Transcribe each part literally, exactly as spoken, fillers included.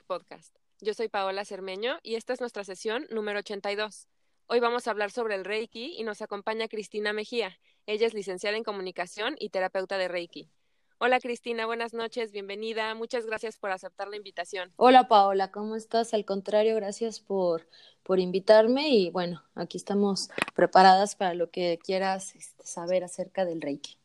Podcast. Yo soy Paola Cermeño y esta es nuestra sesión número ochenta y dos. Hoy vamos a hablar sobre el Reiki y nos acompaña Cristina Mejía. Ella es licenciada en comunicación y terapeuta de Reiki. Hola Cristina, buenas noches, bienvenida. Muchas gracias por aceptar la invitación. Hola Paola, ¿cómo estás? Al contrario, gracias por, por invitarme y bueno, aquí estamos preparadas para lo que quieras este, saber acerca del Reiki.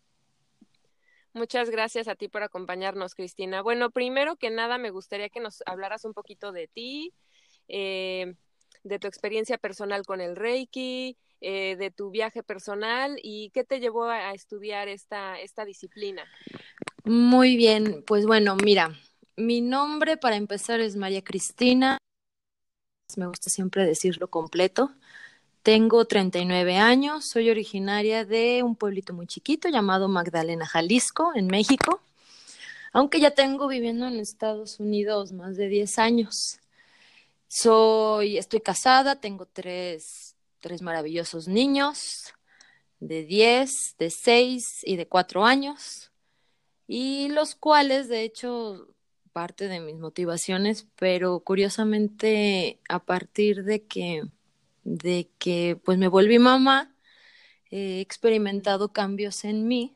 Muchas gracias a ti por acompañarnos, Cristina. Bueno, primero que nada me gustaría que nos hablaras un poquito de ti, eh, de tu experiencia personal con el Reiki, eh, de tu viaje personal y qué te llevó a, a estudiar esta, esta disciplina. Muy bien, pues bueno, mira, mi nombre para empezar es María Cristina, me gusta siempre decirlo completo. Tengo treinta y nueve años, soy originaria de un pueblito muy chiquito llamado Magdalena, Jalisco, en México, aunque ya tengo viviendo en Estados Unidos más de diez años. Soy, estoy casada, tengo tres, tres maravillosos niños de diez, de seis y de cuatro años, y los cuales, de hecho, parte de mis motivaciones, pero curiosamente, a partir de que, de que pues me volví mamá, he experimentado cambios en mí.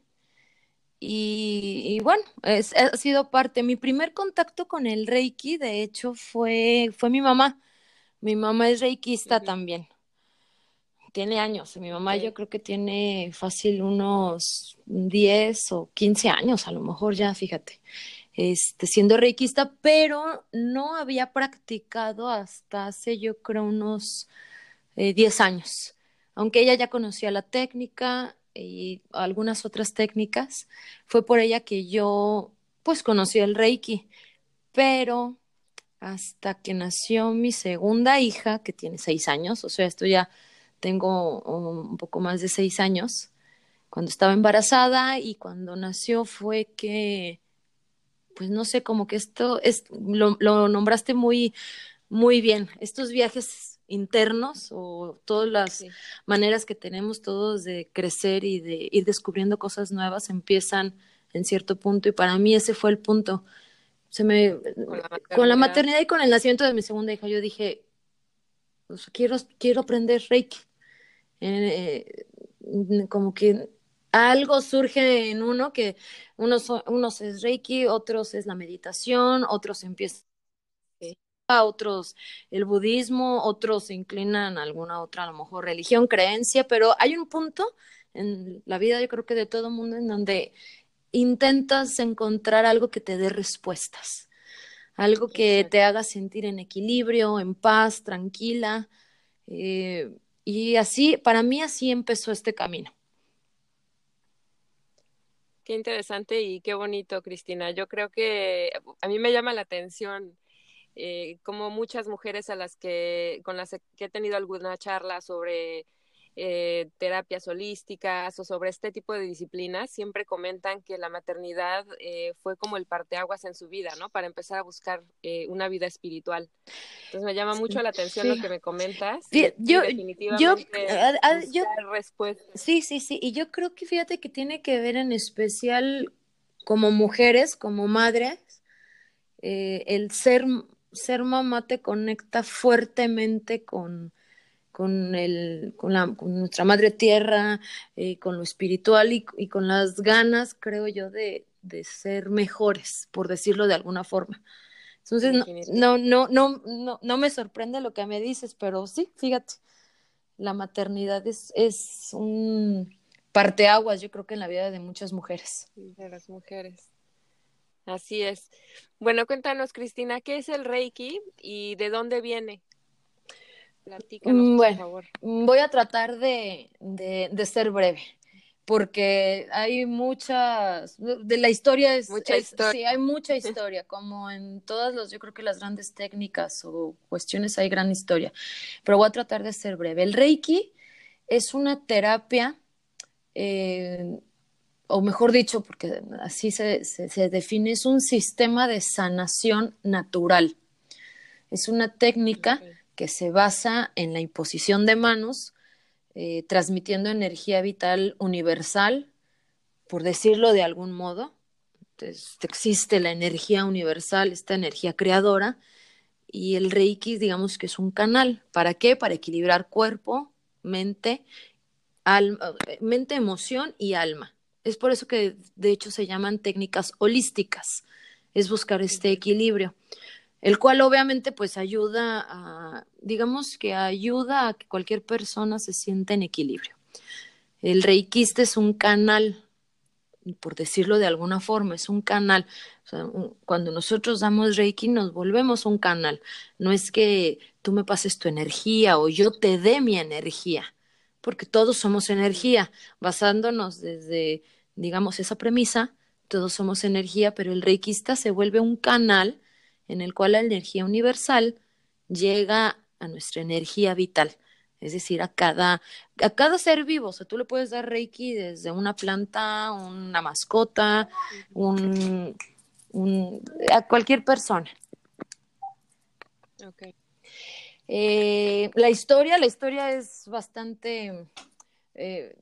Y, y bueno, es, ha sido parte. Mi primer contacto con el Reiki, de hecho, fue, fue mi mamá. Mi mamá es reikista Ujú. también. Tiene años. Mi mamá yo Ok. creo que tiene fácil unos diez o quince años, a lo mejor ya, fíjate, este, siendo reikista, pero no había practicado hasta hace yo creo unos eh, diez años. Aunque ella ya conocía la técnica y algunas otras técnicas, fue por ella que yo pues conocí el Reiki, pero hasta que nació mi segunda hija, que tiene seis años, o sea, esto ya tengo un poco más de seis años, cuando estaba embarazada y cuando nació fue que, pues no sé, como que esto es, lo, lo nombraste muy, muy bien, estos viajes internos o todas las Sí, maneras que tenemos todos de crecer y de ir descubriendo cosas nuevas empiezan en cierto punto y para mí ese fue el punto. Se me, con la con la maternidad. maternidad y con el nacimiento de mi segunda hija, yo dije, pues, quiero, quiero aprender Reiki. Eh, como que algo surge en uno que unos, unos es Reiki, otros es la meditación, otros empiezan Sí, a otros el budismo, otros se inclinan a alguna otra, a lo mejor religión, creencia, pero hay un punto en la vida, yo creo que de todo mundo, en donde intentas encontrar algo que te dé respuestas, algo que te exacto. haga sentir en equilibrio, en paz, tranquila. Eh, y así, para mí así empezó este camino. Qué interesante y qué bonito, Cristina. Yo creo que a mí me llama la atención eh, como muchas mujeres a las que con las que he tenido alguna charla sobre eh, terapias holísticas o sobre este tipo de disciplinas, siempre comentan que la maternidad eh, fue como el parteaguas en su vida, ¿no? Para empezar a buscar eh, una vida espiritual. Entonces me llama mucho la atención lo Sí, que me comentas y Fí- sí, yo, yo, definitivamente a- a- yo, buscar respuestas. sí, sí, sí, y yo creo que fíjate que tiene que ver en especial como mujeres, como madres, eh, el ser, ser mamá te conecta fuertemente con, con, el, con, la, con nuestra madre tierra, eh, con lo espiritual y, y con las ganas, creo yo, de, de ser mejores, por decirlo de alguna forma. Entonces, no, Definitivamente. no, no, no, no, no me sorprende lo que me dices, pero sí, fíjate, la maternidad es, es un parteaguas, yo creo que en la vida de muchas mujeres. De las mujeres. Así es. Bueno, cuéntanos, Cristina, ¿qué es el Reiki y de dónde viene? Platícanos, Mm, por Bueno, favor. mm, voy a tratar de, de, de ser breve, porque hay muchas, de la historia es, Mucha es, historia. sí, hay mucha historia, como en todas los, yo creo que las grandes técnicas o cuestiones hay gran historia, pero voy a tratar de ser breve. El Reiki es una terapia, eh, o mejor dicho, porque así se, se, se define, es un sistema de sanación natural. Es una técnica Okay. que se basa en la imposición de manos, eh, transmitiendo energía vital universal, por decirlo de algún modo. este, existe la energía universal, esta energía creadora, y el Reiki, digamos que es un canal. ¿Para qué? Para equilibrar cuerpo, mente, alma, mente, emoción y alma. Es por eso que de hecho se llaman técnicas holísticas, es buscar este Ujú. equilibrio, el cual obviamente pues ayuda a, digamos que ayuda a que cualquier persona se sienta en equilibrio. El reikista es un canal, por decirlo de alguna forma, es un canal. O sea, un, cuando nosotros damos reiki nos volvemos un canal. No es que tú me pases tu energía o yo te dé mi energía, porque todos somos Ujú. energía, basándonos desde, digamos, esa premisa, todos somos energía, pero el reikista se vuelve un canal en el cual la energía universal llega a nuestra energía vital. Es decir, a cada, a cada ser vivo. O sea, tú le puedes dar reiki desde una planta, una mascota, Ujú. un, un, a cualquier persona. Okay. Eh, la historia, la historia es bastante... Eh,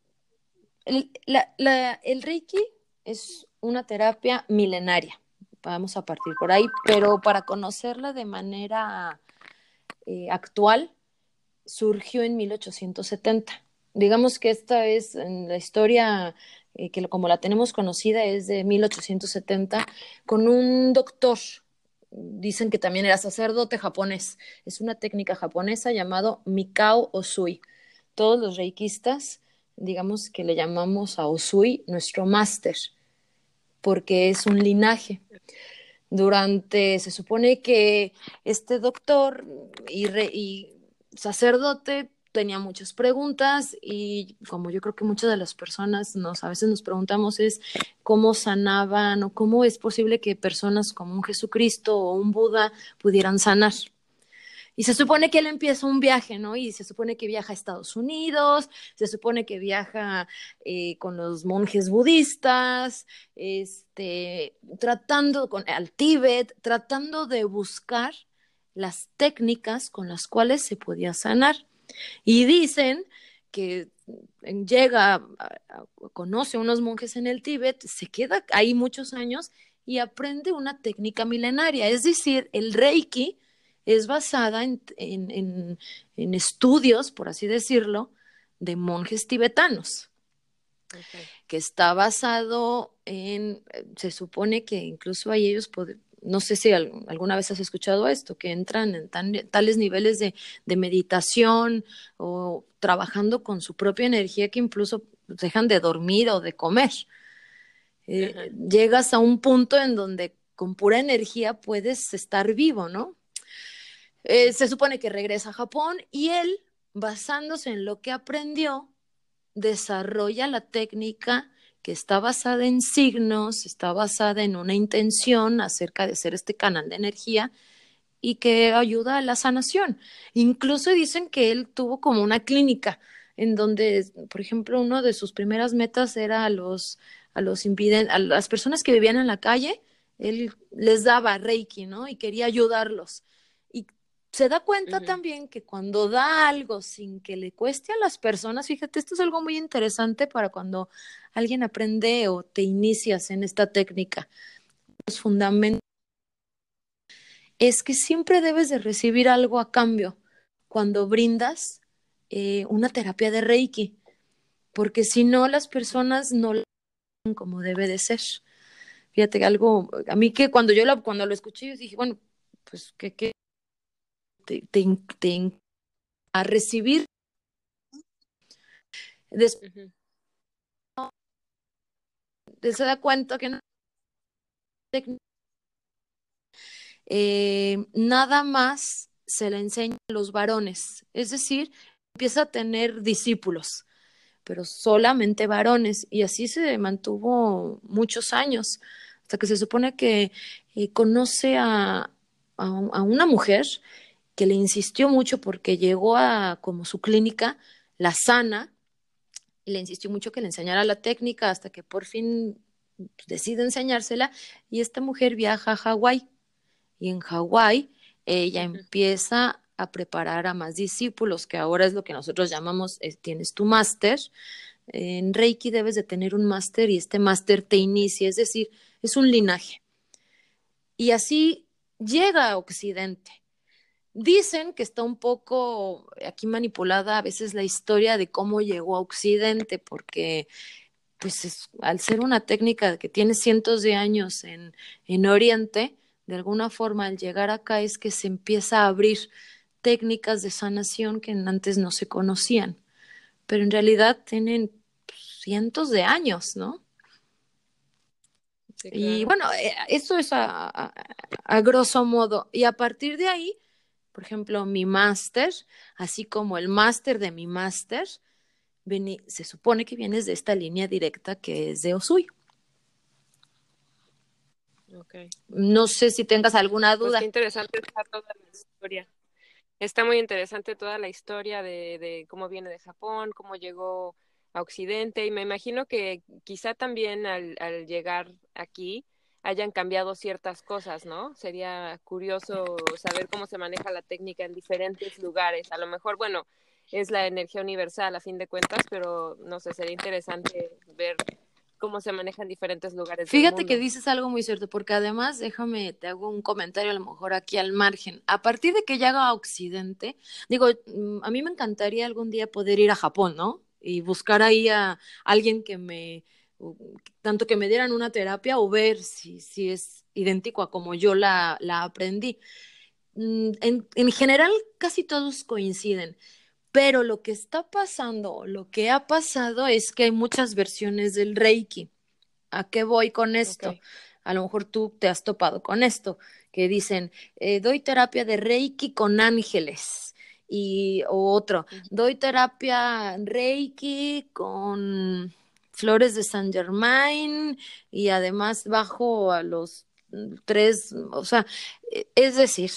el, la, la, el reiki es una terapia milenaria. Vamos a partir por ahí, pero para conocerla de manera eh, actual, surgió en mil ochocientos setenta. Digamos que esta es en la historia, eh, que como la tenemos conocida, es de mil ochocientos setenta, con un doctor, dicen que también era sacerdote japonés. Es una técnica japonesa llamado Mikao Usui. Todos los reikistas, digamos que le llamamos a Usui nuestro máster, porque es un linaje. Durante, se supone que este doctor y, re, y sacerdote tenía muchas preguntas, y como yo creo que muchas de las personas nos a veces nos preguntamos es cómo sanaban o cómo es posible que personas como un Jesucristo o un Buda pudieran sanar. Y se supone que él empieza un viaje, ¿no? Y se supone que viaja a Estados Unidos, se supone que viaja eh, con los monjes budistas, este, tratando con al Tíbet, tratando de buscar las técnicas con las cuales se podía sanar. Y dicen que llega, a, a, conoce a unos monjes en el Tíbet, se queda ahí muchos años y aprende una técnica milenaria, es decir, el Reiki es basada en, en, en, en estudios, por así decirlo, de monjes tibetanos, Okay. que está basado en, se supone que incluso hay ellos, no sé si alguna vez has escuchado esto, que entran en tan, tales niveles de, de meditación o trabajando con su propia energía que incluso dejan de dormir o de comer. Eh, Ajá. llegas a un punto en donde con pura energía puedes estar vivo, ¿no? Eh, se supone que regresa a Japón y él, basándose en lo que aprendió, desarrolla la técnica que está basada en signos, está basada en una intención acerca de ser este canal de energía y que ayuda a la sanación. Incluso dicen que él tuvo como una clínica en donde, por ejemplo, una de sus primeras metas era a los, a los impiden, a las personas que vivían en la calle, él les daba reiki, ¿no? Y quería ayudarlos. Y se da cuenta Ujú. también que cuando da algo sin que le cueste a las personas, fíjate, esto es algo muy interesante para cuando alguien aprende o te inicias en esta técnica. Los fundamentos es que siempre debes de recibir algo a cambio cuando brindas eh, una terapia de Reiki, porque si no las personas no lo hacen como debe de ser. Fíjate, algo, a mí que cuando yo lo, cuando lo escuché, yo dije, bueno, pues que, que te, te, te, a recibir, después Ujú. se da cuenta que no, eh, nada más se le enseña a los varones, es decir, empieza a tener discípulos, pero solamente varones, y así se mantuvo muchos años, hasta que se supone que eh, conoce a, a, a, una mujer que le insistió mucho porque llegó a como su clínica, la sana, y le insistió mucho que le enseñara la técnica hasta que por fin decide enseñársela, y esta mujer viaja a Hawái, y en Hawái ella Ujú. empieza a preparar a más discípulos, que ahora es lo que nosotros llamamos, eh, tienes tu máster. En Reiki debes de tener un máster y este máster te inicia, es decir, es un linaje. Y así llega a Occidente. Dicen que está un poco aquí manipulada a veces la historia de cómo llegó a Occidente, porque pues es, al ser una técnica que tiene cientos de años en, en Oriente, de alguna forma al llegar acá es que se empieza a abrir técnicas de sanación que antes no se conocían, pero en realidad tienen cientos de años, ¿no? Sí, Y claro. bueno, eh, eso es a, a, a grosso modo. Y a partir de ahí, por ejemplo, mi máster, así como el máster de mi máster, se supone que vienes de esta línea directa que es de Usui. Okay. No sé si tengas alguna Pues qué duda. interesante está toda la historia. Está muy interesante toda la historia de, de cómo viene de Japón, cómo llegó a Occidente, y me imagino que quizá también al, al llegar aquí hayan cambiado ciertas cosas, ¿no? Sería curioso saber cómo se maneja la técnica en diferentes lugares. A lo mejor, bueno, es la energía universal a fin de cuentas, pero no sé, sería interesante ver cómo se maneja en diferentes lugares del Fíjate que mundo. dices algo muy cierto, porque además, déjame, te hago un comentario a lo mejor aquí al margen. A partir de que llega a Occidente, digo, mm, a mí me encantaría algún día poder ir a Japón, ¿no? Y buscar ahí a alguien que me, u- tanto que me dieran una terapia o ver si, si es idéntico a como yo la, la aprendí. Mm, En, en general, casi todos coinciden. Pero lo que está pasando, lo que ha pasado es que hay muchas versiones del Reiki. ¿A qué voy con esto? Okay. A lo mejor tú te has topado con esto, que dicen, eh, doy terapia de Reiki con ángeles. Y o otro, doy terapia Reiki con flores de Saint Germain y además bajo a los mm, tres, o sea, eh, es decir,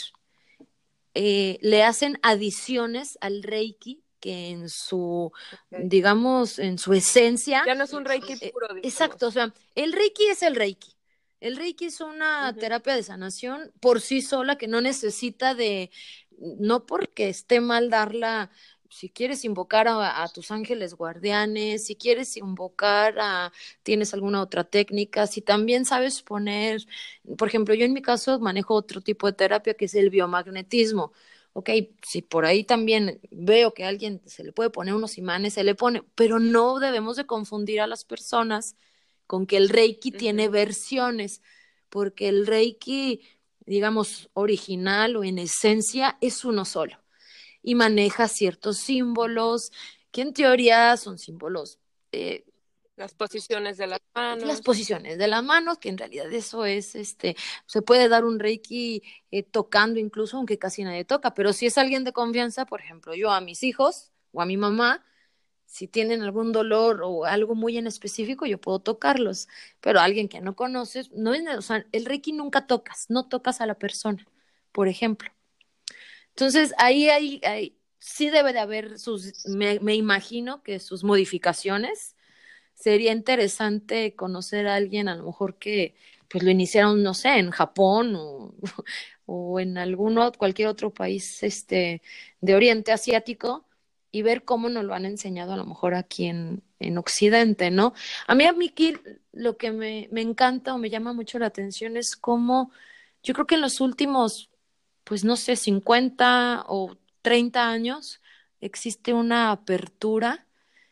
eh, le hacen adiciones al Reiki que en su, Okay. digamos, en su esencia, Ya no es un Reiki eh, puro, exacto, o digamos. sea, el Reiki es el Reiki. El Reiki es una Ujú. terapia de sanación por sí sola que no necesita de, no porque esté mal darla, si quieres invocar a, a tus ángeles guardianes, si quieres invocar a, tienes alguna otra técnica, si también sabes poner, por ejemplo, yo en mi caso manejo otro tipo de terapia que es el biomagnetismo. Ok, si por ahí también veo que a alguien se le puede poner unos imanes, se le pone, pero no debemos de confundir a las personas con que el Reiki Ujú. tiene versiones, porque el Reiki, digamos, original o en esencia es uno solo y maneja ciertos Okay. símbolos que en teoría son símbolos, eh, Las posiciones de las las manos. posiciones de las manos, que en realidad eso es, este, se puede dar un Reiki eh, tocando incluso, aunque casi nadie toca, pero si es alguien de confianza, por ejemplo, yo a mis hijos o a mi mamá, si tienen algún dolor o algo muy en específico, yo puedo tocarlos, pero alguien que no conoces, no es, o sea, el Reiki nunca tocas, no tocas a la persona, por ejemplo. Entonces, ahí hay, hay sí debe de haber sus, me, me imagino que sus modificaciones. Sería interesante conocer a alguien, a lo mejor que pues lo iniciaron, no sé, en Japón o, o en algún otro, cualquier otro país este, de Oriente Asiático y ver cómo nos lo han enseñado a lo mejor aquí en, en Occidente, ¿no? A mí, a mí aquí lo que me, me encanta o me llama mucho la atención es cómo yo creo que en los últimos, pues no sé, cincuenta o treinta años existe una apertura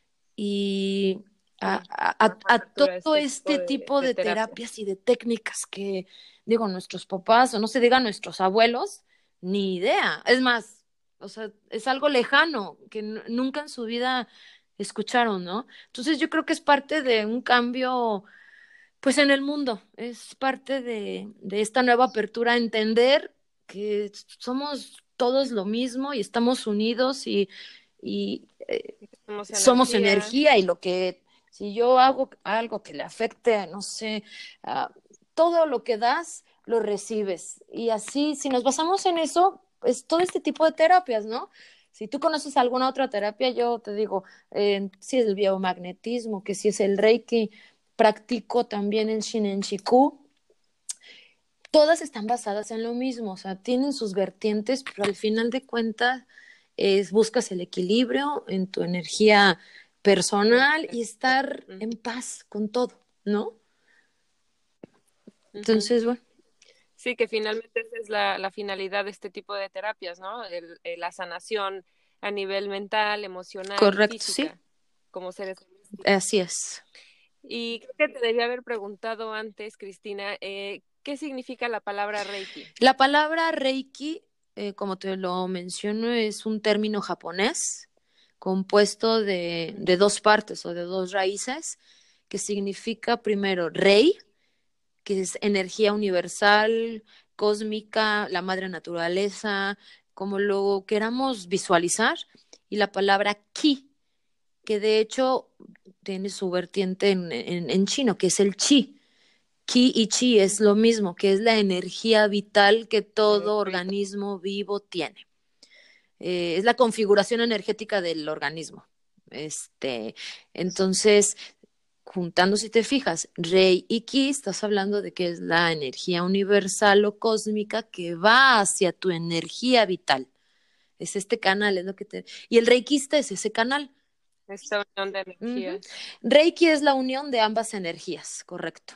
y a, Sí, a, más a apertura a todo este tipo este de, tipo de de terapias. terapias y de técnicas que, digo, nuestros papás, o no se diga nuestros abuelos, ni idea. Es más, o sea, es algo lejano que n- nunca en su vida escucharon, ¿no? Entonces yo creo que es parte de un cambio, pues en el mundo, es parte de, de esta nueva apertura a entender que somos todos lo mismo y estamos unidos y, y eh, Somos somos energía. energía y lo que, si yo hago algo que le afecte, no sé, a todo lo que das, lo recibes. Y así, si nos basamos en eso, es todo este tipo de terapias, ¿no? Si tú conoces alguna otra terapia, yo te digo, eh, si es el biomagnetismo, que si es el Reiki, practico también el Shinen Shiku, todas están basadas en lo mismo, o sea, tienen sus vertientes, pero al final de cuentas es, buscas el equilibrio en tu energía personal y estar en Ujú. paz con todo, ¿no? Ujú. Entonces, bueno, Sí, que finalmente esa es la, la finalidad de este tipo de terapias, ¿no? El- el- la sanación a nivel mental, emocional y correcto, sí, física, como seres holísticos. así es. Y creo que te debía haber preguntado antes, Cristina, eh, ¿qué significa la palabra Reiki? La palabra Reiki, eh, como te lo menciono, es un término japonés compuesto de, de Ujú. dos partes o de dos raíces, que significa primero Rei, que es energía universal, cósmica, la madre naturaleza, como lo queramos visualizar, y la palabra Ki, que de hecho tiene su vertiente en, en, en chino, que es el chi. Ki y chi es lo Ujú. mismo, que es la energía vital que Eh, todo Rita. organismo vivo tiene. Eh, es la configuración energética del organismo. Este, entonces, juntando, si te fijas, Rei y Ki, estás hablando de que es la energía universal o cósmica que va hacia tu energía vital. Es este canal, es lo que te... Y el reikista es ese canal. Esta unión de Ujú. energías. Reiki es la unión de ambas energías, correcto.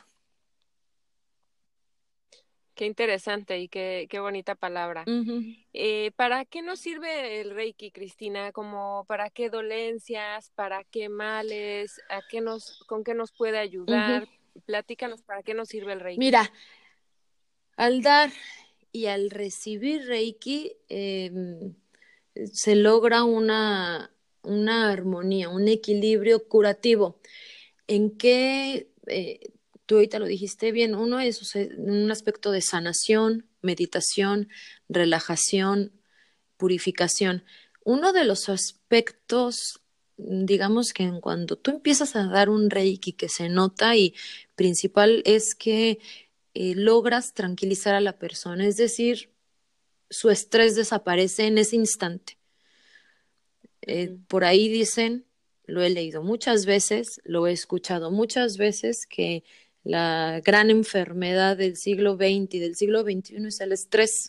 Qué interesante y qué, qué bonita palabra. Ujú, Eh, ¿para qué nos sirve el Reiki, Cristina? ¿Como para qué dolencias, para qué males, a qué nos, con qué nos puede ujú. ayudar? Platícanos, ¿para qué nos sirve el Reiki? Mira, al dar y al recibir Reiki, eh, se logra una, una armonía, un equilibrio curativo. ¿En qué? Eh, tú ahorita lo dijiste bien, uno es, o sea, un aspecto de sanación, meditación, relajación, purificación. Uno de los aspectos, digamos que en cuando tú empiezas a dar un reiki que se nota y principal es que eh, logras tranquilizar a la persona, es decir, su estrés desaparece en ese instante. Eh, Ujú. por ahí dicen, lo he leído muchas veces, lo he escuchado muchas veces, que la gran enfermedad del siglo veinte y del siglo veintiuno es el estrés.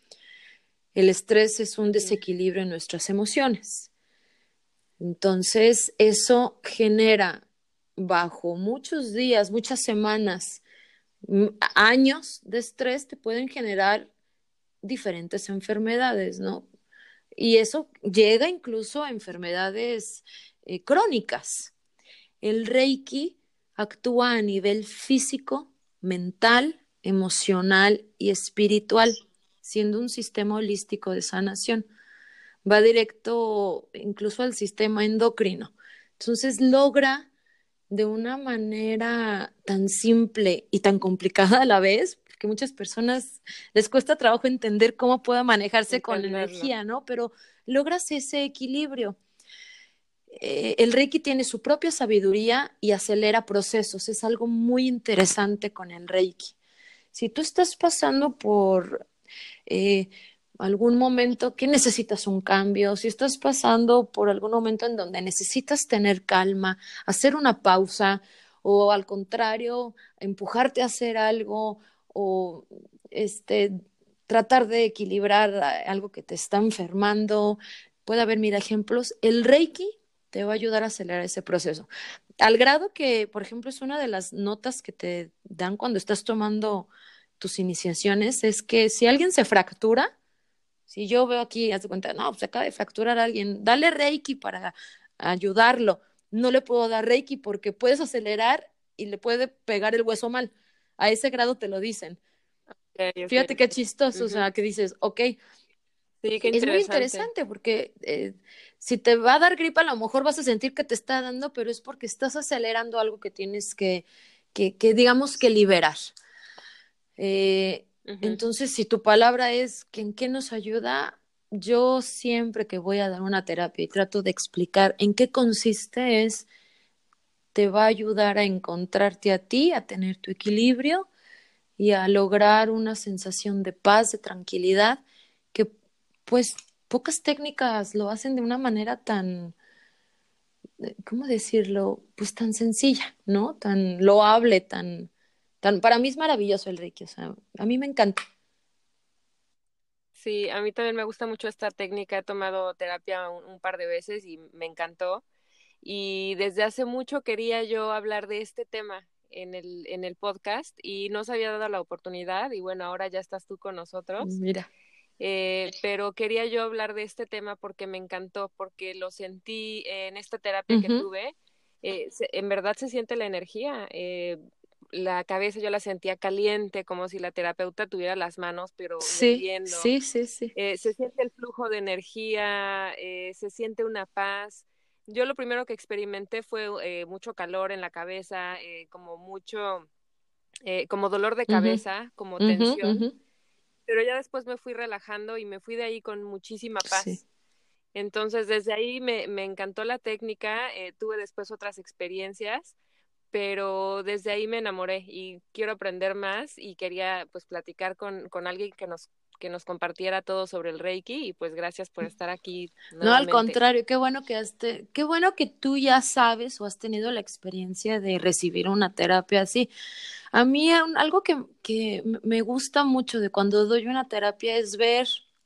El estrés es un Ujú. desequilibrio en nuestras emociones. Entonces, eso genera bajo muchos días, muchas semanas, m- años de estrés, te pueden generar diferentes enfermedades, ¿no? Y eso llega incluso a enfermedades eh, crónicas. El Reiki actúa a nivel físico, mental, emocional y espiritual, siendo un sistema holístico de sanación. Va directo incluso al sistema endocrino. Entonces logra de una manera tan simple y tan complicada a la vez, porque muchas personas les cuesta trabajo entender cómo pueda manejarse con Entenderlo. energía, ¿no? Pero logras ese equilibrio. Eh, el Reiki tiene su propia sabiduría y acelera procesos. Es algo muy interesante con el Reiki. Si tú estás pasando por eh, algún momento que necesitas un cambio, si estás pasando por algún momento en donde necesitas tener calma, hacer una pausa o al contrario, empujarte a hacer algo o este, tratar de equilibrar algo que te está enfermando, puede haber mil ejemplos. El Reiki te va a ayudar a acelerar ese proceso. Al grado que, por ejemplo, es una de las notas que te dan cuando estás tomando tus iniciaciones, es que si alguien se fractura, si yo veo aquí, haz de cuenta, no, se acaba de fracturar a alguien, dale Reiki para ayudarlo. No le puedo dar Reiki porque puedes acelerar y le puede pegar el hueso mal. A ese grado te lo dicen. Ok, Fíjate ok. qué chistoso, o Ujú. sea, que dices, ok, Sí, qué es muy interesante. interesante porque eh, si te va a dar gripa, a lo mejor vas a sentir que te está dando, pero es porque estás acelerando algo que tienes que, que, que digamos que liberar. Eh, Ujú. entonces, si tu palabra es que en qué nos ayuda, yo siempre que voy a dar una terapia y trato de explicar en qué consiste, es, te va a ayudar a encontrarte a ti, a tener tu equilibrio y a lograr una sensación de paz, de tranquilidad, que pues pocas técnicas lo hacen de una manera tan, eh, ¿cómo decirlo? Pues tan sencilla, ¿no? Tan loable, tan, tan, para mí es maravilloso el Reiki, o sea, a mí me encanta. Sí, a mí también me gusta mucho esta técnica. He tomado terapia un, un par de veces y me encantó. Y desde hace mucho quería yo hablar de este tema. en el, en el podcast y no se había dado la oportunidad y bueno, ahora ya estás tú con nosotros. Mira. Eh, pero quería yo hablar de este tema porque me encantó, porque lo sentí en esta terapia que Ujú. tuve. Eh, se- en verdad se siente la energía. Eh, la cabeza yo la sentía caliente, como si la terapeuta tuviera las manos, pero Sí, hirviendo. sí, sí, sí. Eh, se siente el flujo de energía, eh, se siente una paz. Yo lo primero que experimenté fue eh, mucho calor en la cabeza, eh, como mucho, eh, como dolor de Ujú, cabeza, como ujú, tensión, ujú. pero ya después me fui relajando y me fui de ahí con muchísima Sí. paz. Entonces, desde ahí me, me encantó la técnica, eh, tuve después otras experiencias, pero desde ahí me enamoré y quiero aprender más y quería pues platicar con, con alguien que nos, que nos compartiera todo sobre el Reiki y pues gracias por estar aquí No, al nuevamente. contrario, qué bueno que has te- qué bueno que tú ya sabes o has tenido la experiencia de recibir una terapia así. A mí un- algo que, que m- me gusta mucho de cuando doy una terapia es ver,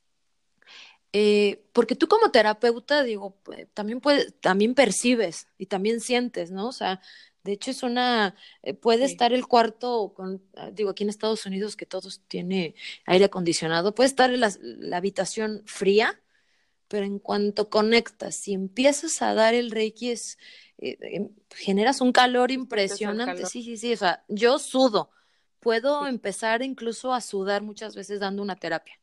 eh, porque tú como terapeuta, digo, pues, también puedes, también percibes y también sientes, ¿no? O sea, de hecho es una, eh, puede Sí, estar el cuarto con, ah, digo, aquí en Estados Unidos que todos tiene aire acondicionado, puede estar la la habitación fría, pero en cuanto conectas y empiezas a dar el Reiki, es, eh, eh, generas un calor sí sientes el impresionante. calor. Sí, sí, sí, o sea, yo sudo. Puedo empezar incluso a sudar muchas veces dando una terapia.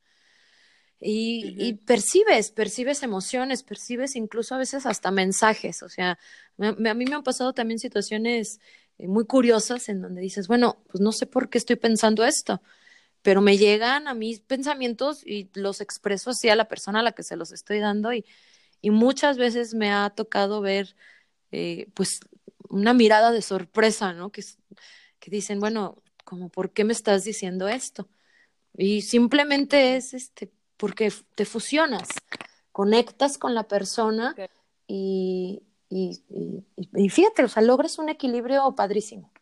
Y, y Ujú. percibes, percibes emociones, percibes incluso a veces hasta mensajes. O sea, me- me- a mí me han pasado también situaciones eh, muy curiosas en donde dices, bueno, pues no sé por qué estoy pensando esto, pero me llegan a mis pensamientos y los expreso así a la persona a la que se los estoy dando y, y muchas veces me ha tocado ver eh, pues una mirada de sorpresa, ¿no? Que, es- que dicen, bueno, como, ¿por qué me estás diciendo esto? Y simplemente Ujú. es este, porque f- te fusionas, conectas con la persona Ok. y, y, y, y fíjate, o sea, logras un equilibrio padrísimo.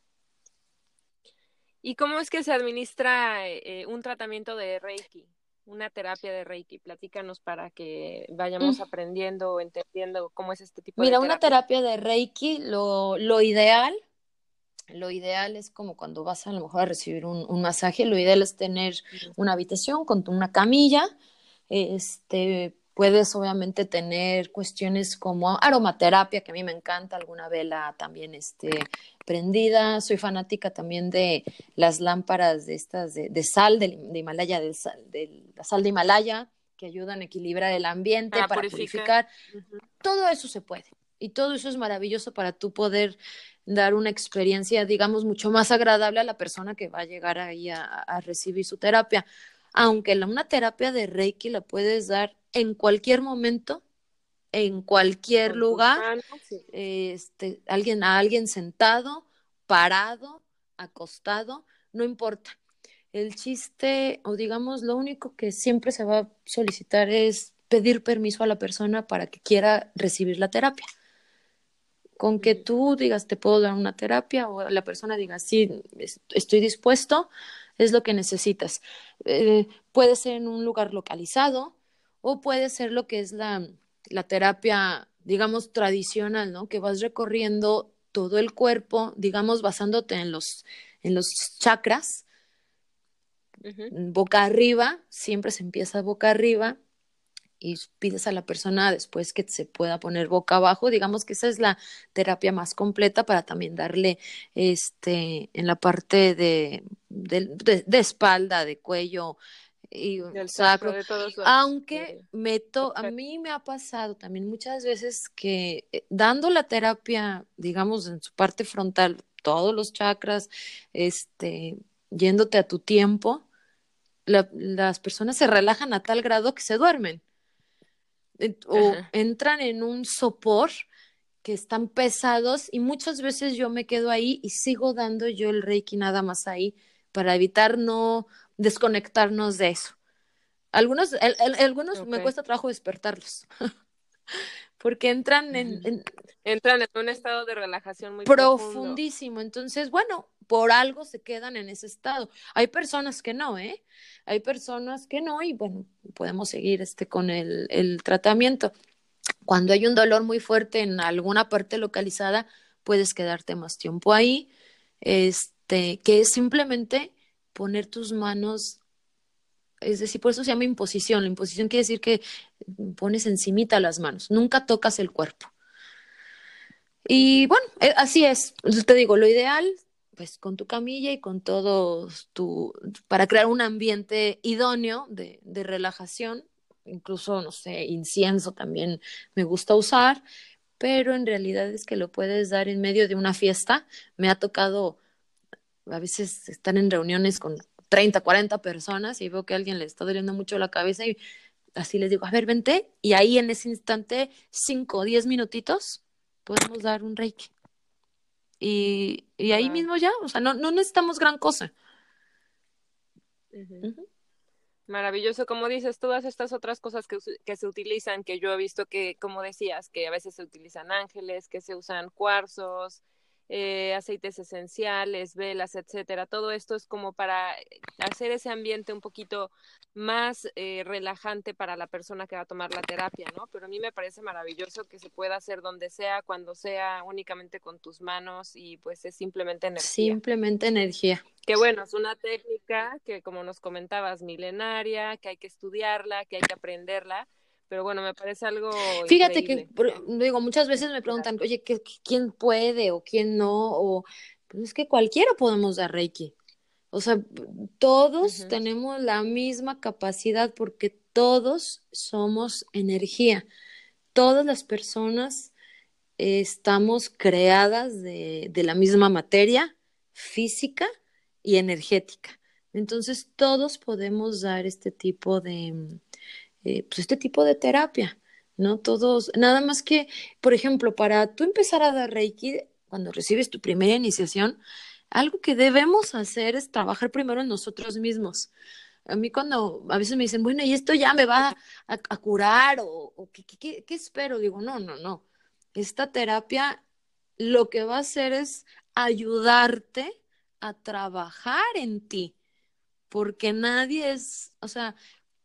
¿Y cómo es que se administra eh, un tratamiento de Reiki, una terapia de Reiki? Platícanos para que Mm. vayamos aprendiendo o entendiendo cómo es este tipo de Mira, una terapia. terapia de Reiki, lo, lo ideal Lo ideal es como cuando vas a lo mejor a recibir un, un masaje, lo ideal es tener Ujú. una habitación con una camilla. Este, puedes obviamente tener cuestiones como aromaterapia, que a mí me encanta, alguna vela también este, prendida. Soy fanática también de las lámparas de estas de, de sal, de, de Himalaya, de, sal, de la sal de Himalaya, que ayudan a equilibrar el ambiente Para para purificar. purificar. Ujú. Todo eso se puede. Y todo eso es maravilloso para tú poder dar una experiencia, digamos, mucho más agradable a la persona que va a llegar ahí a, a recibir su terapia. Aunque la, una terapia de Reiki la puedes dar en cualquier momento, en cualquier Con tus lugar, manos, sí. este, alguien, a alguien sentado, parado, acostado, no importa. El chiste, o digamos, lo único que siempre se va a solicitar es pedir permiso a la persona para que quiera recibir la terapia. Con que Ujú. tú digas, te puedo dar una terapia, o la persona diga, sí, estoy dispuesto, es lo que necesitas. Eh, puede ser en un lugar localizado o puede ser lo que es la, la terapia, digamos, tradicional, ¿no? Que vas recorriendo todo el cuerpo, digamos, basándote en los, en los chakras, Ujú. boca arriba, siempre se empieza boca arriba y pides a la persona después que se pueda poner boca abajo. Digamos que esa es la terapia más completa para también darle este en la parte de, de, de, de espalda, de cuello y Del sacro, sacro. de todos los... Aunque eh, me to a perfecto. mí me ha pasado también muchas veces que eh, dando la terapia, digamos, en su parte frontal, todos los chakras, este, yéndote a tu tiempo, la, las personas se relajan a tal grado que se duermen o Ajá. entran en un sopor que están pesados y muchas veces yo me quedo ahí y sigo dando yo el Reiki nada más ahí para evitar no desconectarnos de eso. Algunos, el, el, algunos me Ok. cuesta trabajo despertarlos porque entran en, Ujú. en Entran en un estado de relajación muy profundo. profundísimo. Entonces, bueno, por algo se quedan en ese estado. Hay personas que no, ¿eh? Hay personas que no y bueno, podemos seguir este con el, el tratamiento. Cuando hay un dolor muy fuerte en alguna parte localizada, puedes quedarte más tiempo ahí. este, que es simplemente poner tus manos, es decir, por eso se llama imposición. La imposición quiere decir que pones encimita las manos, nunca tocas el cuerpo. Y Ujú. bueno, eh, así es. Entonces, te digo, lo ideal, pues con tu camilla y con todo tu, para crear un ambiente idóneo de, de relajación, incluso, no sé, incienso también me gusta usar, pero en realidad es que lo puedes dar en medio de una fiesta. Me ha tocado a veces estar en reuniones con treinta, cuarenta personas y veo que a alguien le está doliendo mucho la cabeza y así les digo, a ver, vente, y ahí en ese instante, cinco o diez minutitos, podemos dar un reiki. Y, y ahí Wow. mismo ya, o sea, no, no necesitamos gran cosa. Ujú. Ujú. Maravilloso, como dices, todas estas otras cosas que, us- que se utilizan, que yo he visto que, como decías, que a veces se utilizan ángeles, que se usan cuarzos, eh, aceites esenciales, velas, etcétera. Todo esto es como para hacer ese ambiente un poquito más eh, relajante para la persona que va a tomar la terapia, ¿no? Pero a mí me parece maravilloso que se pueda hacer donde sea, cuando sea, únicamente con tus manos y pues es simplemente energía. Simplemente energía. Que bueno, es una técnica que, como nos comentabas, milenaria, que hay que estudiarla, que hay que aprenderla, pero bueno, me parece algo Fíjate que, increíble. por- digo, muchas veces me preguntan, oye, ¿qué- qué- ¿quién puede o quién no? O, pues es que cualquiera podemos dar Reiki. O sea, todos Ujú. tenemos la misma capacidad porque todos somos energía. Todas las personas eh, estamos creadas de, de la misma materia física y energética. Entonces, todos podemos dar este tipo de, eh, pues este tipo de terapia, ¿no? Todos, nada más que, por ejemplo, para tú empezar a dar Reiki, cuando recibes tu primera iniciación, algo que debemos hacer es trabajar primero en nosotros mismos. A mí cuando a veces me dicen, bueno, ¿y esto ya me va a, a curar o, o ¿qué, qué, qué espero? Digo, no, no, no. Esta terapia lo que va a hacer es ayudarte a trabajar en ti, porque nadie es, o sea,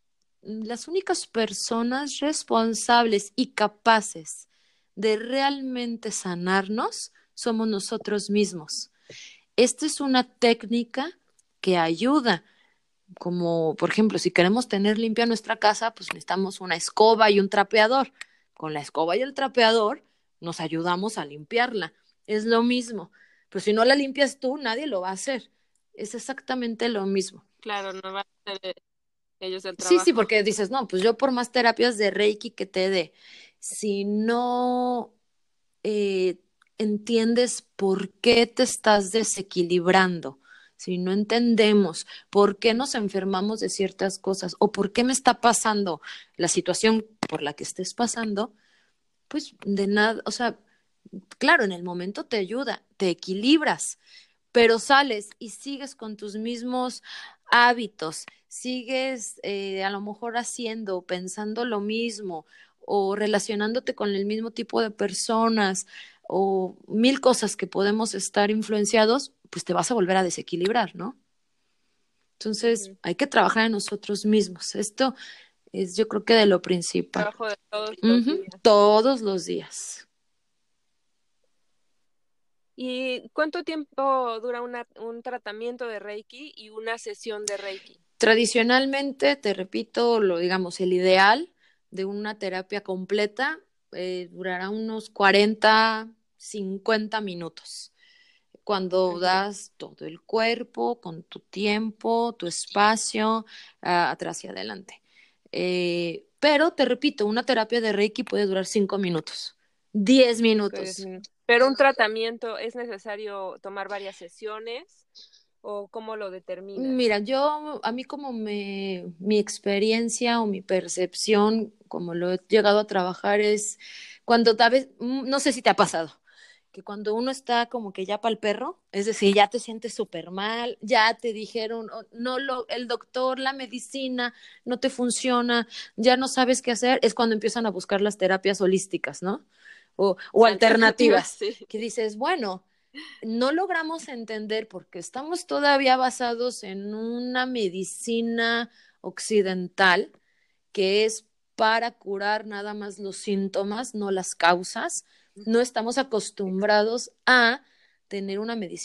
las únicas personas responsables y capaces de realmente sanarnos somos nosotros mismos. Esta es una técnica que ayuda, como por ejemplo, si queremos tener limpia nuestra casa, pues necesitamos una escoba y un trapeador. Con la escoba y el trapeador nos ayudamos a limpiarla. Es lo mismo. Pero si no la limpias tú, nadie lo va a hacer. Es exactamente lo mismo. Claro, no van a hacer ellos el Sí, sí, trabajo. porque dices, no, pues yo por más terapias de Reiki que te dé, si no eh, entiendes por qué te estás desequilibrando, si no entendemos por qué nos enfermamos de ciertas cosas o por qué me está pasando la situación por la que estés pasando, pues de nada, o sea, claro, en el momento te ayuda, te equilibras, pero sales y sigues con tus mismos hábitos, sigues eh, a lo mejor haciendo, pensando lo mismo o relacionándote con el mismo tipo de personas o mil cosas que podemos estar influenciados, pues te vas a volver a desequilibrar, ¿no? Entonces, Ujú. hay que trabajar en nosotros mismos. Esto es, yo creo que de lo principal. Trabajo de todos los Ujú, días. todos los días. ¿Y cuánto tiempo dura una, un tratamiento de Reiki y una sesión de Reiki? Tradicionalmente, te repito, lo digamos, el ideal de una terapia completa eh, durará unos cuarenta, cincuenta minutos. Cuando Ujú. das todo el cuerpo, con tu tiempo, tu espacio, ah, atrás y adelante. Eh, pero te repito, una terapia de Reiki puede durar cinco minutos, diez Cinco o diez minutos. minutos. Pero un tratamiento, ¿es necesario tomar varias sesiones o cómo lo determinas? Mira, yo, a mí como me, mi experiencia o mi percepción, como lo he llegado a trabajar, es cuando tal vez, mm, no sé si te ha pasado, que cuando uno está como que ya para el perro, es decir, ya te sientes súper mal, ya te dijeron, "Oh, no, lo, el doctor, la medicina no te funciona, ya no sabes qué hacer", es cuando empiezan a buscar las terapias holísticas, ¿no? O, o Alternativas, alternativas, sí. que dices, bueno, no logramos entender porque estamos todavía basados en una medicina occidental que es para curar nada más los síntomas, no las causas. No estamos acostumbrados a tener una medicina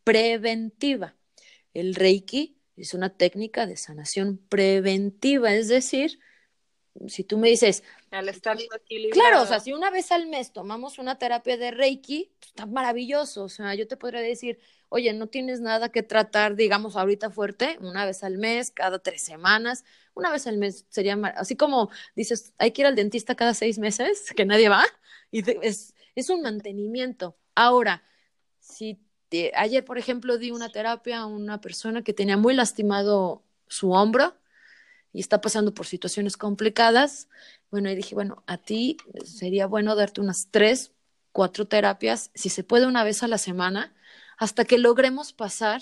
preventiva. El Reiki es una técnica de sanación preventiva, es decir, si tú me dices, al estar claro, o equilibrado. sea, si una vez al mes tomamos una terapia de Reiki, pues, está maravilloso. O sea, yo te podría decir, oye, no tienes nada que tratar, digamos, ahorita fuerte, una vez al mes, cada tres semanas, una vez al mes sería, así como dices, hay que ir al dentista cada seis meses, que nadie va, y te, es, es un mantenimiento. Ahora, si te, ayer, por ejemplo, di una terapia a una persona que tenía muy lastimado su hombro, y está pasando por situaciones complicadas, bueno, y dije, bueno, a ti sería bueno darte unas tres, cuatro terapias, si se puede una vez a la semana, hasta que logremos pasar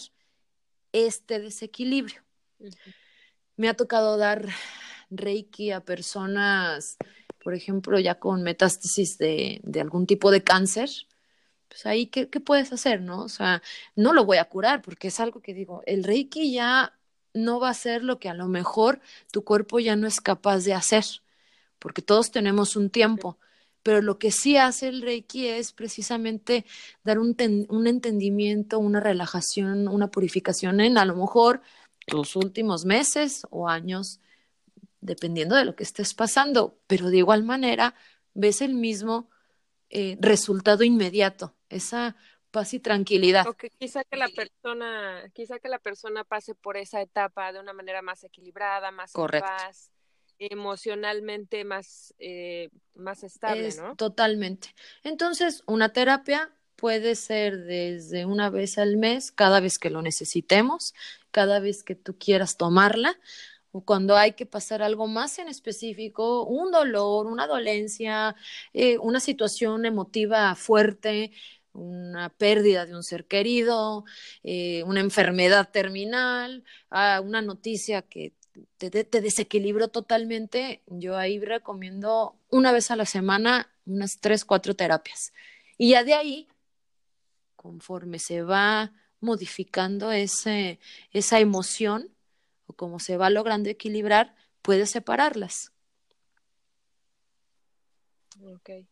este desequilibrio. Uh-huh. Me ha tocado dar Reiki a personas, por ejemplo, ya con metástasis de, de algún tipo de cáncer. Pues ahí, ¿qué, ¿qué puedes hacer, no? O sea, no lo voy a curar porque es algo que digo, el Reiki ya no va a ser lo que a lo mejor tu cuerpo ya no es capaz de hacer, porque todos tenemos un tiempo, pero lo que sí hace el Reiki es precisamente dar un, ten, un entendimiento, una relajación, una purificación en a lo mejor los últimos meses o años, dependiendo de lo que estés pasando, pero de igual manera ves el mismo eh, resultado inmediato, esa paz y tranquilidad. O que quizá que la persona, quizá que la persona pase por esa etapa de una manera más equilibrada, más en Correcto. paz, emocionalmente más, eh, más estable, Es ¿no? totalmente. Entonces, una terapia puede ser desde una vez al mes, cada vez que lo necesitemos, cada vez que tú quieras tomarla, o cuando hay que pasar algo más en específico, un dolor, una dolencia, eh, una situación emotiva fuerte, una pérdida de un ser querido, eh, una enfermedad terminal, ah, una noticia que te, te, te desequilibró totalmente, yo ahí recomiendo una vez a la semana unas tres, cuatro terapias. Y ya de ahí, conforme se va modificando ese, esa emoción o como se va logrando equilibrar, puedes separarlas. Okay.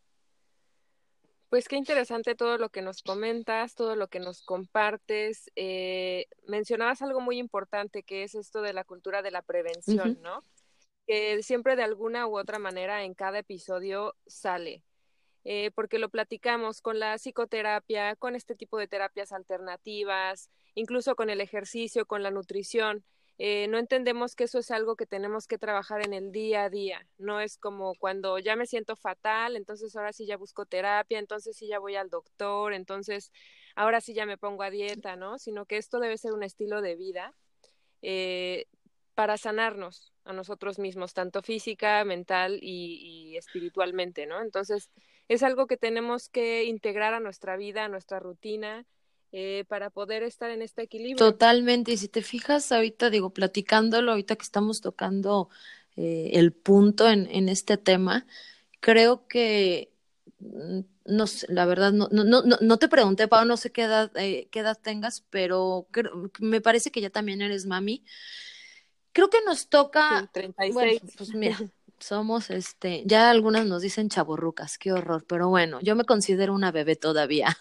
Pues qué interesante todo lo que nos comentas, todo lo que nos compartes. Eh, mencionabas algo muy importante que es esto de la cultura de la Uh-huh. prevención, ¿no? Que siempre de alguna u otra manera en cada episodio sale. Eh, porque lo platicamos con la psicoterapia, con este tipo de terapias alternativas, incluso con el ejercicio, con la nutrición. Eh, no entendemos que eso es algo que tenemos que trabajar en el día a día. No es como cuando ya me siento fatal, entonces ahora sí ya busco terapia, entonces sí ya voy al doctor, entonces ahora sí ya me pongo a dieta, ¿no? Sino que esto debe ser un estilo de vida eh, para sanarnos a nosotros mismos, tanto física, mental y, y espiritualmente, ¿no? Entonces, es algo que tenemos que integrar a nuestra vida, a nuestra rutina, eh, para poder estar en este equilibrio. Totalmente, y si te fijas ahorita, digo, platicándolo, ahorita que estamos tocando eh, el punto en, en este tema, creo que, mm, no sé, la verdad, no, no, no, no te pregunté, Pau, no sé qué edad, eh, qué edad tengas, pero creo- me parece que ya también eres mami. Creo que nos Sí, toca, treinta y bueno, seis. pues mira, somos, este, ya algunas nos dicen chavorrucas, qué horror, pero bueno, yo me considero una bebé todavía.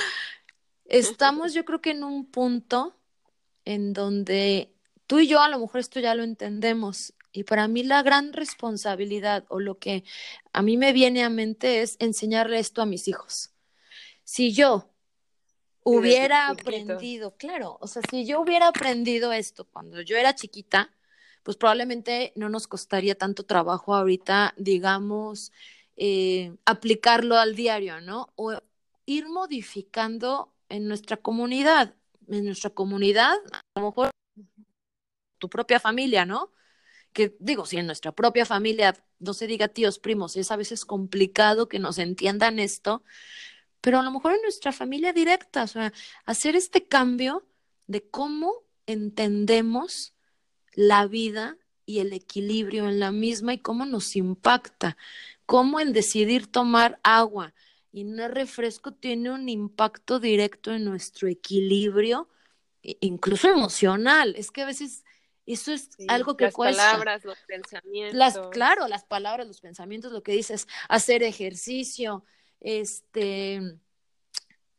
Estamos, yo creo que en un punto en donde tú y yo a lo mejor esto ya lo entendemos. Y para mí la gran responsabilidad o lo que a mí me viene a mente es enseñarle esto a mis hijos. Si yo Sí, desde hubiera chiquitos. aprendido, claro, o sea, si yo hubiera aprendido esto cuando yo era chiquita, pues probablemente no nos costaría tanto trabajo ahorita, digamos, eh, aplicarlo al diario, ¿no? O ir modificando en nuestra comunidad. En nuestra comunidad, a lo mejor tu propia familia, ¿no? Que digo, si en nuestra propia familia, no se diga tíos, primos, es a veces complicado que nos entiendan esto, pero a lo mejor en nuestra familia directa, o sea, hacer este cambio de cómo entendemos la vida y el equilibrio en la misma y cómo nos impacta, cómo el decidir tomar agua y no refresco tiene un impacto directo en nuestro equilibrio, incluso emocional. Es que a veces eso es Sí, algo que las cuesta. palabras, los Las, pensamientos. claro, las palabras, los pensamientos, lo que dices, hacer ejercicio, este,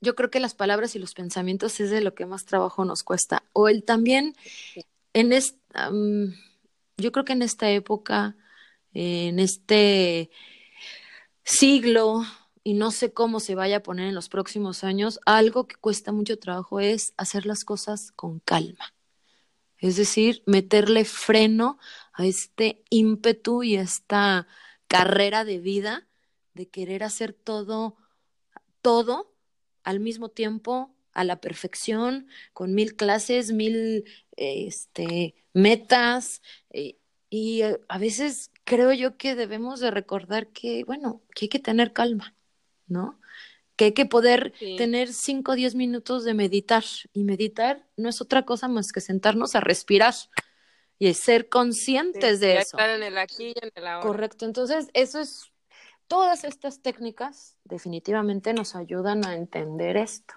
yo creo que las palabras y los pensamientos es de lo que más trabajo nos cuesta. O el también, en esta, um, yo creo que en esta época, eh, en este siglo, y no sé cómo se vaya a poner en los próximos años, algo que cuesta mucho trabajo es hacer las cosas con calma. Es decir, meterle freno a este ímpetu y a esta carrera de vida de querer hacer todo, todo al mismo tiempo, a la perfección, con mil clases, mil eh, este, metas. Eh, y eh, a veces creo yo que debemos de recordar que, bueno, que hay que tener calma, ¿no? Que hay que poder Sí, tener cinco o diez minutos de meditar. Y meditar no es otra cosa más que sentarnos a respirar y ser sí, conscientes de y a eso. estar en el aquí y en el ahora. Correcto. Entonces, eso es, todas estas técnicas definitivamente nos ayudan a entender esto.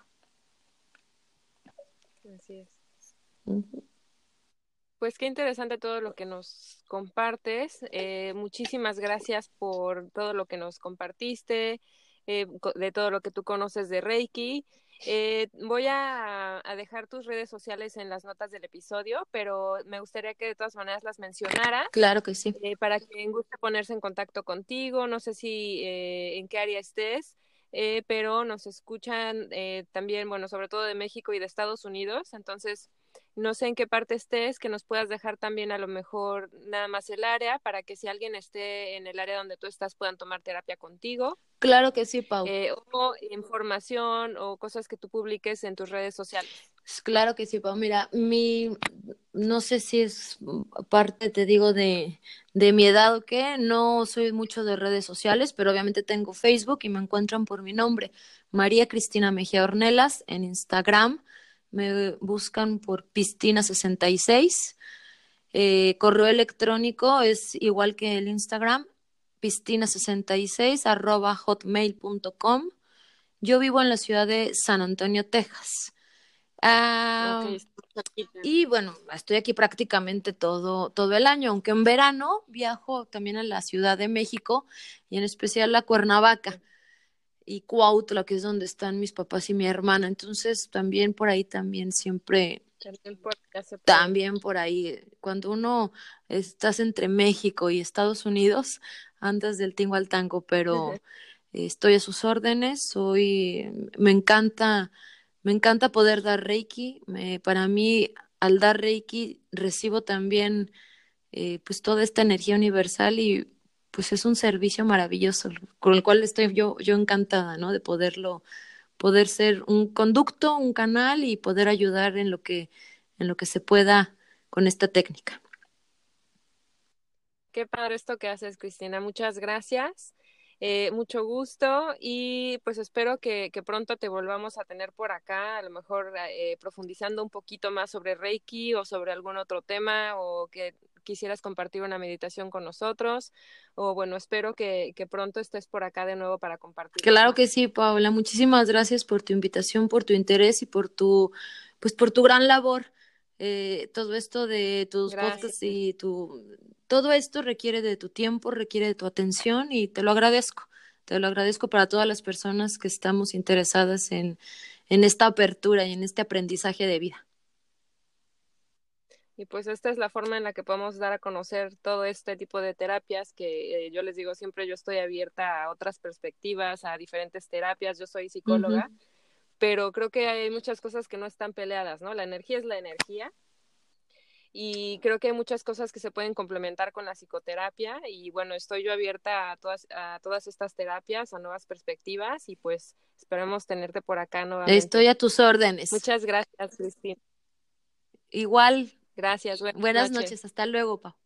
Así es. Ujú. Pues qué interesante todo lo que nos compartes. Eh, muchísimas gracias por todo lo que nos compartiste, eh, co- de todo lo que tú conoces de Reiki. Eh, voy a, a dejar tus redes sociales en las notas del episodio, pero me gustaría que de todas maneras las mencionaras, Claro que sí. eh, para quien guste ponerse en contacto contigo. No sé si eh, en qué área estés, eh, pero nos escuchan eh, también, bueno, sobre todo de México y de Estados Unidos. Entonces, no sé en qué parte estés, que nos puedas dejar también a lo mejor nada más el área, para que si alguien esté en el área donde tú estás puedan tomar terapia contigo, Claro que sí, Pau. eh, o información o cosas que tú publiques en tus redes sociales. Claro que sí, Pau. Mira, mi, no sé si es parte, te digo, de, de mi edad o qué, no soy mucho de redes sociales, pero obviamente tengo Facebook y me encuentran por mi nombre, María Cristina Mejía Ornelas, en Instagram, me buscan por Pistina sesenta y seis, eh, correo electrónico es igual que el Instagram, pistina sesenta y seis arroba hotmail punto com. Yo vivo en la ciudad de San Antonio, Texas. Ok, Ah, estamos cerquita. y bueno, estoy aquí prácticamente todo, todo el año, aunque en verano viajo también a la Ciudad de México y en especial a Cuernavaca y Cuautla, que es donde están mis papás y mi hermana. Entonces también por ahí también siempre, También por ya se puede. también por ahí, cuando uno estás entre México y Estados Unidos, andas del tingo al tango, pero estoy a sus órdenes, soy, me encanta, me encanta poder dar Reiki. Me, para mí, al dar Reiki, recibo también eh, pues toda esta energía universal y pues es un servicio maravilloso con el cual estoy yo, yo encantada, ¿no? De poderlo, poder ser un conducto, un canal y poder ayudar en lo que, en lo que se pueda con esta técnica. Qué padre esto que haces, Cristina. Muchas gracias. Eh, mucho gusto y pues espero que, que pronto te volvamos a tener por acá, a lo mejor eh, profundizando un poquito más sobre Reiki o sobre algún otro tema, o que quisieras compartir una meditación con nosotros, o bueno, espero que, que pronto estés por acá de nuevo para compartirnos Claro que más. sí, Paula. Muchísimas gracias por tu invitación, por tu interés y por tu, pues por tu gran labor. Eh, todo esto de tus Gracias. podcasts y tu, todo esto requiere de tu tiempo, requiere de tu atención y te lo agradezco. Te lo agradezco para todas las personas que estamos interesadas en, en esta apertura y en este aprendizaje de vida. Y pues esta es la forma en la que podemos dar a conocer todo este tipo de terapias que eh, yo les digo siempre, yo estoy abierta a otras perspectivas, a diferentes terapias, yo soy Ujú. psicóloga, pero creo que hay muchas cosas que no están peleadas, ¿no? La energía es la energía y creo que hay muchas cosas que se pueden complementar con la psicoterapia y bueno, estoy yo abierta a todas, a todas estas terapias, a nuevas perspectivas y pues esperemos tenerte por acá Estoy nuevamente. a tus órdenes. Muchas gracias, Cristina. Igual, Gracias, buenas buenas noches. noches. Hasta luego, Pau.